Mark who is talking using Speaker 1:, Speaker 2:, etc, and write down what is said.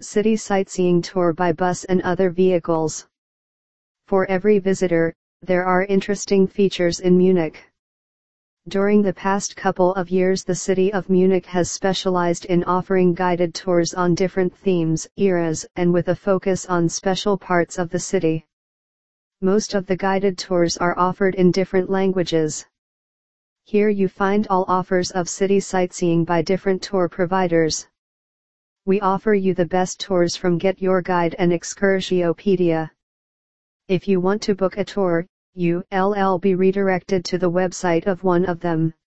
Speaker 1: city sightseeing tour by bus and other vehicles. For every visitor, there are interesting features in Munich. During the past couple of years, the city of Munich has specialized in offering guided tours on different themes, eras, and with a focus on special parts of the city. Most of the guided tours are offered in different languages. Here you find all offers of city sightseeing by different tour providers. We offer you the best tours from Get Your Guide and Excursio-pedia. If you want to book a tour, you'll be redirected to the website of one of them.